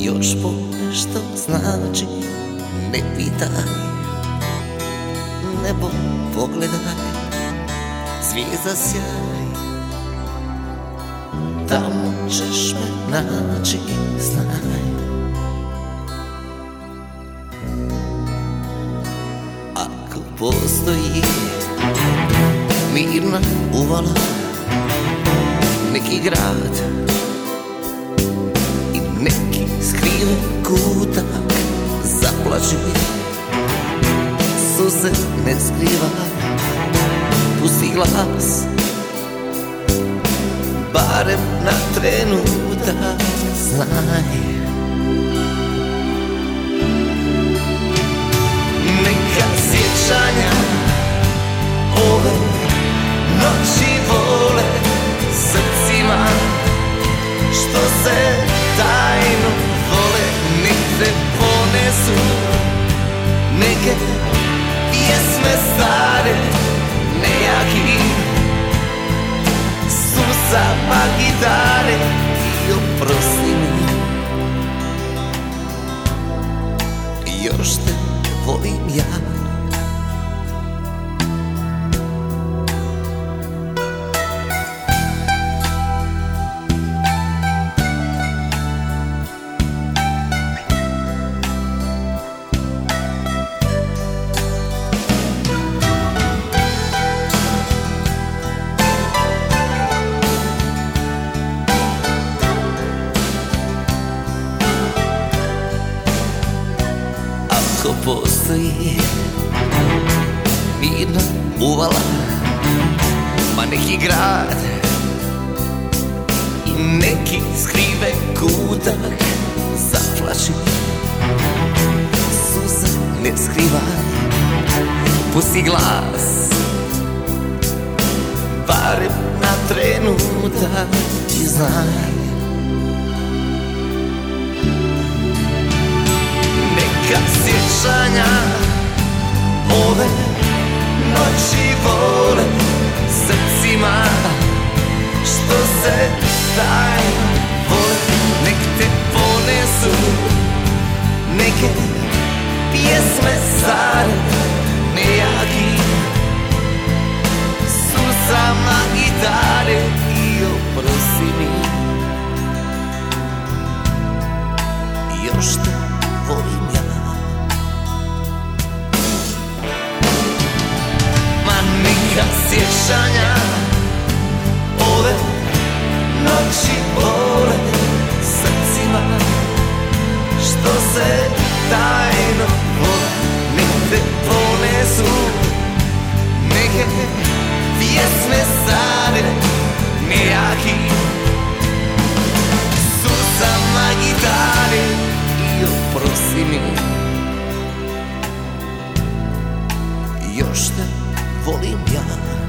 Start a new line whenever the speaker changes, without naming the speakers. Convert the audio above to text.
još ponešto znači, ne pitaj. Nebo pogledaj, zvijezda sjaj, tamo ćeš me naći, znaj. Ako postoji mirna uvala, neki grad i neki skriven kutak, zaplači, suze ne skrivaj, pusti glas, barem na trenutak, znaj. Neka sjećanja ove noći vole srcima što se tajno vole, nek te ponesu neke pjesme stare, nejaki susama gitare, i oprosti mi, još te volim ja. Ako postoji mirna uvala, ma neki grad i neki skriven kutak, zaplači, suze ne skrivaj, pusti glas, barem na trenutak, i znaj. Neka sjećanja ove noći vole srcima što se tajno vole, nek te ponesu neke pjesme stare, nejaki susama gitare, i oprosti mi, još te volim ja. Ma neka sjećanja ove noći vole srcima što se tajno vole, nek te ponesu neke pjesme stare, nejaki susama gitare, i oprosti mi, još te volim ja.